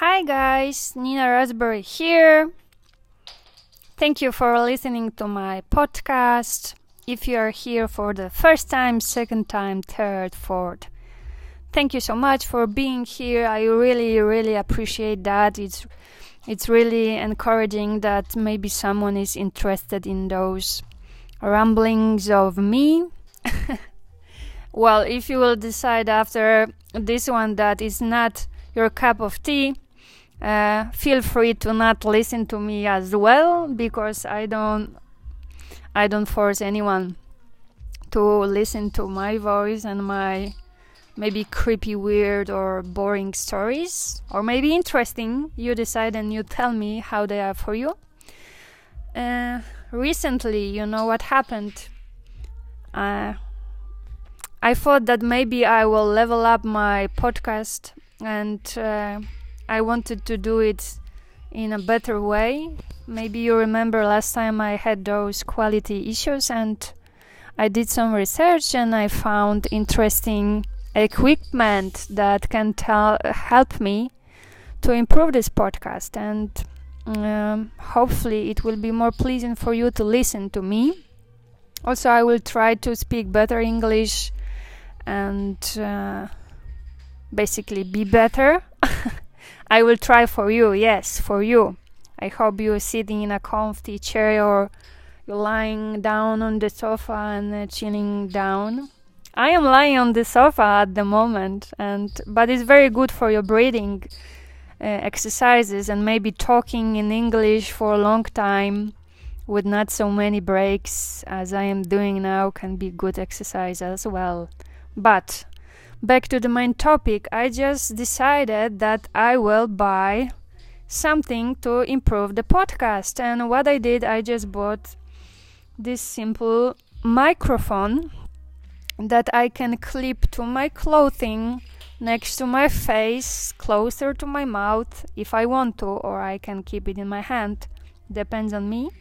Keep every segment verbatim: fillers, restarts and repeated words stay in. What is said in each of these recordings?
Hi guys, Nina Raspberry here. Thank you for listening to my podcast. If you are here for the first time, second time, third, fourth, thank you so much for being here. I really, really appreciate that. It's it's really encouraging that maybe someone is interested in those ramblings of me. Well, if you will decide after this one that is not your cup of tea, uh, feel free to not listen to me as well, because I don't I don't force anyone to listen to my voice and my maybe creepy, weird or boring stories, or maybe interesting. You decide and you tell me how they are for you. Uh, recently, you know what happened? Uh, I thought that maybe I will level up my podcast, and uh, I wanted to do it in a better way. Maybe you remember last time I had those quality issues, and I did some research and I found interesting equipment that can tell, help me to improve this podcast, and um, hopefully it will be more pleasant for you to listen to me. Also, I will try to speak better English and uh, basically be better. I will try for you, yes, for you. I hope you're sitting in a comfy chair or you're lying down on the sofa and uh, chilling down. I am lying on the sofa at the moment, and but it's very good for your breathing uh, exercises, and maybe talking in English for a long time with not so many breaks as I am doing now can be good exercise as well. But back to the main topic, I just decided that I will buy something to improve the podcast. And what I did, I just bought this simple microphone that I can clip to my clothing next to my face, closer to my mouth if I want to, or I can keep it in my hand. Depends on me.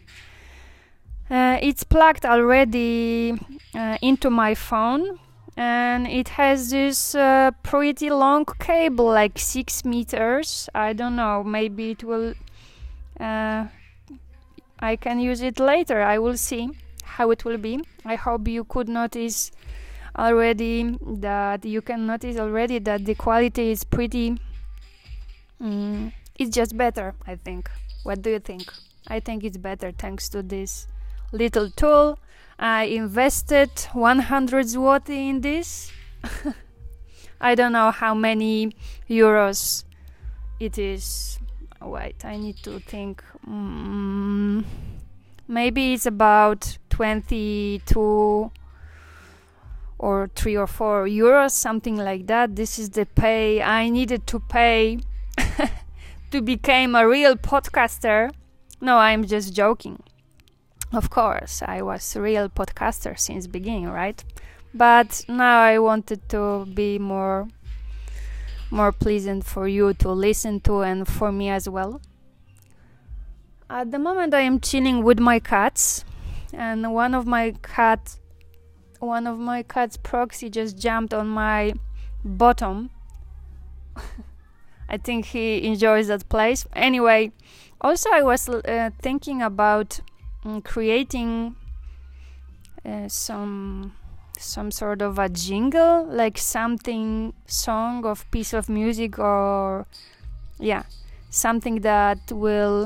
Uh, it's plugged already uh, into my phone. And it has this uh, pretty long cable, like six meters. I don't know, maybe it will uh, I can use it later. I will see how it will be. I hope you could notice already that you can notice already that the quality is pretty mm, it's just better, I think. What do you think? I think it's better thanks to this little tool. I invested one hundred zloty in this. I don't know how many euros it is. Wait, I need to think. Mm, maybe it's about twenty-two or three or four euros, something like that. This is the pay I needed to pay to become a real podcaster. No, I'm just joking. Of course, I was a real podcaster since beginning, right? But now I wanted to be more more pleasant for you to listen to, and for me as well. At the moment I am chilling with my cats, and one of my cat one of my cats, Proxy, just jumped on my bottom. I think he enjoys that place. Anyway, also I was uh, thinking about creating uh, some some sort of a jingle, like something song of piece of music, or yeah, something that will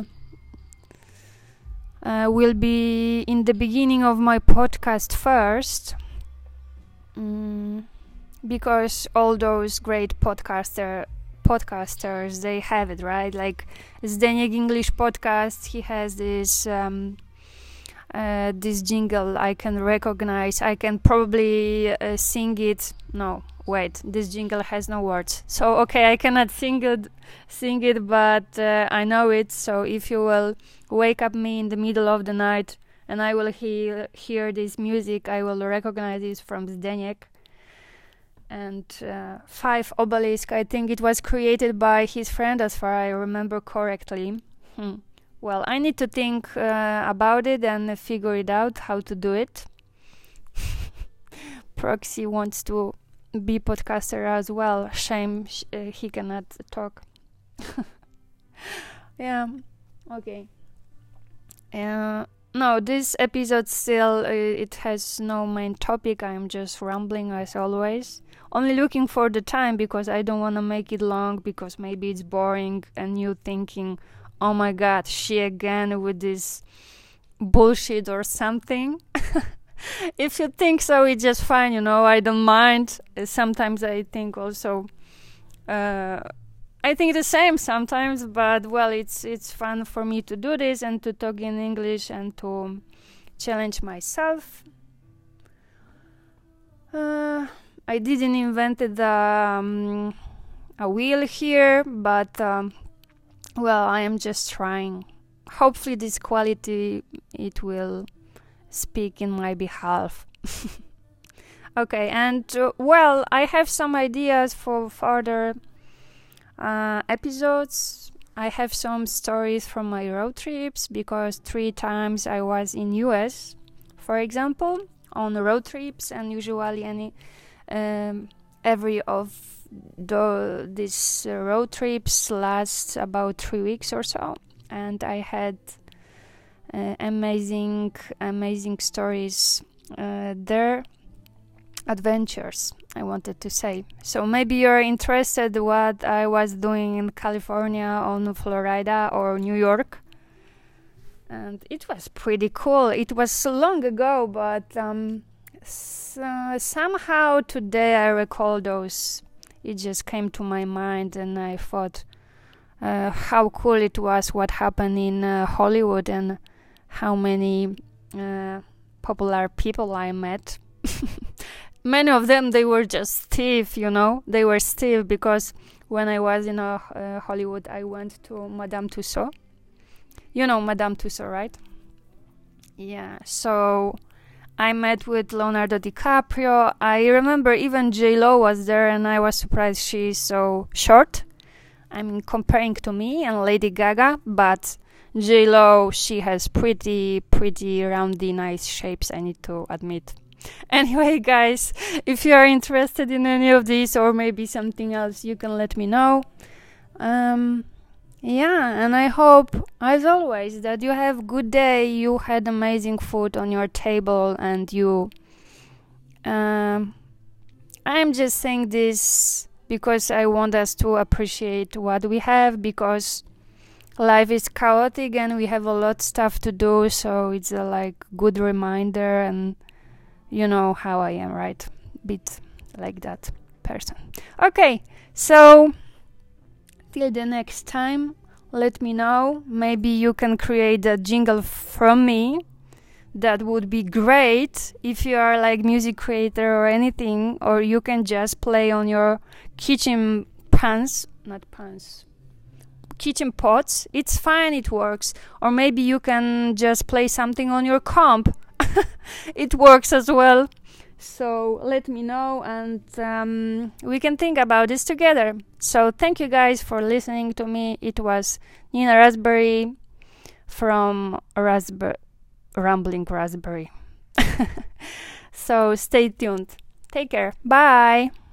uh, will be in the beginning of my podcast first, mm, because all those great podcaster podcasters, they have it, right? Like Zdeněk English podcast, he has this um, Uh, this jingle I can recognize. I can probably uh, sing it. No, wait, this jingle has no words. So okay, I cannot sing it, sing it, but uh, I know it. So if you will wake up me in the middle of the night and I will hear hear this music, I will recognize it from Zdeněk. And uh, Five Obelisk, I think it was created by his friend, as far as I remember correctly. Hmm. Well, I need to think uh, about it and figure it out how to do it. Proxy wants to be podcaster as well. Shame sh- uh, he cannot talk. Yeah. Okay. Uh, no, this episode still uh, it has no main topic. I'm just rambling as always. Only looking for the time because I don't want to make it long because maybe it's boring and you thinking, "Oh my god, she again with this bullshit or something." If you think so, it's just fine, you know. I don't mind. Uh, Sometimes I think also. Uh, I think the same sometimes, but well, it's it's fun for me to do this and to talk in English and to challenge myself. Uh, I didn't invent the um, a wheel here, but um, well, I am just trying. Hopefully, this quality it will speak in my behalf. Okay, and uh, well, I have some ideas for further uh, episodes. I have some stories from my road trips because three times I was in U S, for example, on road trips, and usually any um, every of the these uh, road trips lasts about three weeks or so, and I had uh, amazing, amazing stories uh, there. Adventures, I wanted to say. So maybe you're interested what I was doing in California, on Florida, or New York. And it was pretty cool. It was so long ago, but um, so somehow today I recall those. It just came to my mind, and I thought uh, how cool it was what happened in uh, Hollywood and how many uh, popular people I met. Many of them, they were just stiff, you know. They were stiff because when I was in uh, uh, Hollywood, I went to Madame Tussauds. You know Madame Tussauds, right? Yeah, so I met with Leonardo DiCaprio. I remember even J-Lo was there, and I was surprised she's so short. I mean, comparing to me and Lady Gaga, but J-Lo, she has pretty, pretty roundy, nice shapes, I need to admit. Anyway, guys, if you are interested in any of these or maybe something else, you can let me know. Um, yeah, and I hope, as always, that you have a good day, you had amazing food on your table, and you... Um, I'm just saying this because I want us to appreciate what we have, because life is chaotic and we have a lot of stuff to do, so it's a like good reminder, and you know how I am, right? Bit like that person. Okay, so till the next time, let me know. Maybe you can create a jingle from me. That would be great if you are like music creator or anything, or you can just play on your kitchen pans, not pans, kitchen pots. It's fine, it works. Or maybe you can just play something on your comp. It works as well. So let me know, and um, we can think about this together. So thank you guys for listening to me. It was Nina Raspberry from Raspberry, Rambling Raspberry. So stay tuned. Take care. Bye.